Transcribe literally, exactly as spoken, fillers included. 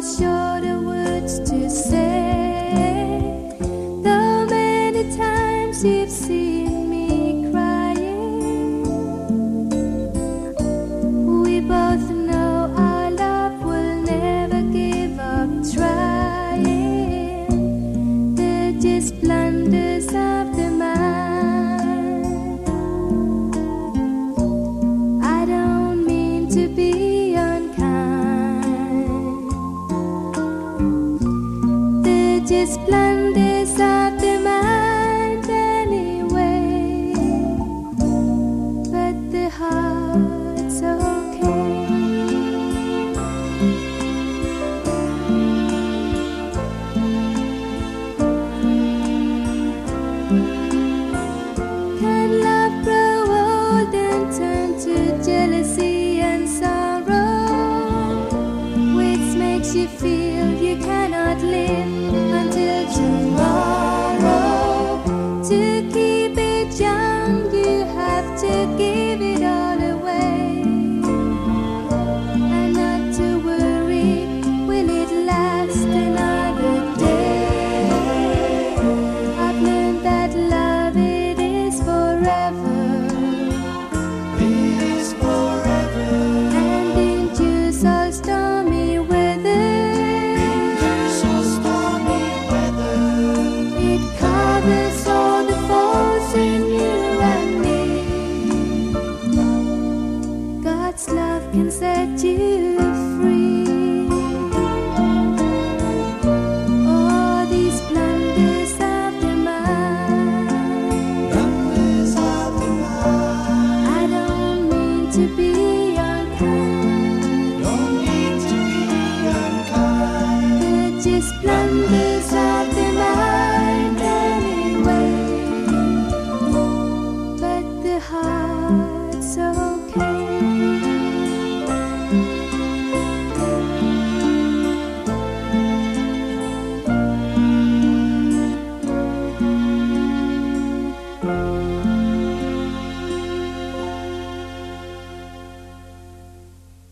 sure the words to say. Though many times you've seen me crying, we both know our love will never give up trying. They're just blunders of the mind. I don't mean to be unkind. They're just blunders of the mind anyway. But the heart's okay. Can love grow old and turn to jealousy and sorrow, which makes you feel you cannot live until tomorrow? To keep it young, you have to give it all away, and not to worry, will it last another day? I've learned that love, it is forever, Is forever. and endures all stormy weather. So stormy weather. It covers all the faults in you and me. God's love can set you